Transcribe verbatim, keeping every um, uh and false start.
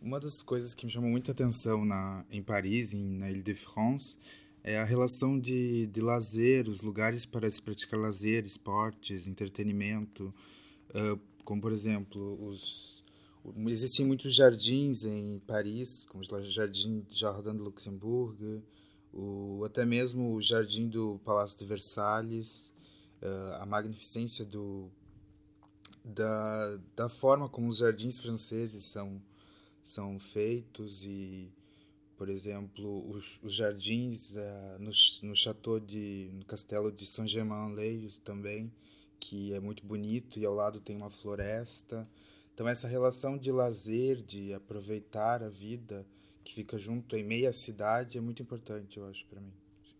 Uma das coisas que me chamou muita atenção na, em Paris, em, na Île-de-France, é a relação de, de lazer, os lugares para se praticar lazer, esportes, entretenimento, ah, como, por exemplo, os, o- existem muitos jardins em Paris, como o Jardim Jardin de Luxembourg, o, até mesmo o Jardim do Palácio de Versalhes, ah, a magnificência do, da, da forma como os jardins franceses são, são feitos e, por exemplo, os, os jardins ah, no, ch- no Château de, no Castelo de Saint-Germain-en-Laye também, que é muito bonito e ao lado tem uma floresta. Então essa relação de lazer, de aproveitar a vida que fica junto em meio à cidade é muito importante, eu acho, para mim.